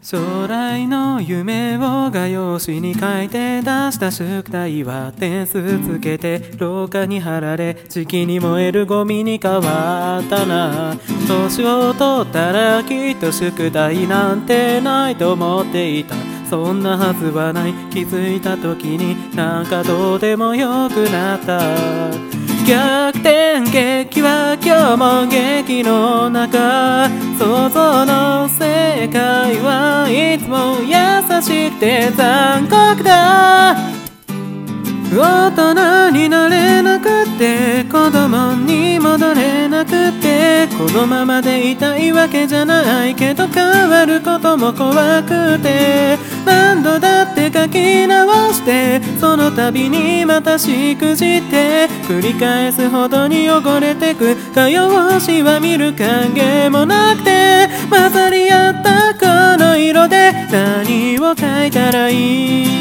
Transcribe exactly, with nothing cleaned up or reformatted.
将来の夢を画用紙に書いて出した宿題は点数つけて廊下に貼られ、時期に燃えるゴミに変わったな。年を取ったらきっと宿題なんてないと思っていた。そんなはずはない。気づいた時になんかどうでもよくなった。逆転劇は今日も劇の中、想像の世界はいつも優しくて残酷だ。大人になれなくて子供に戻れなくて、このままでいたいわけじゃないけど変わることも怖くて、何度だって書き直して、その度にまたしくじって繰り返すほどに汚れてく画用紙は見る影もなくて、混ざり合ったこの色で何を書いたらいい。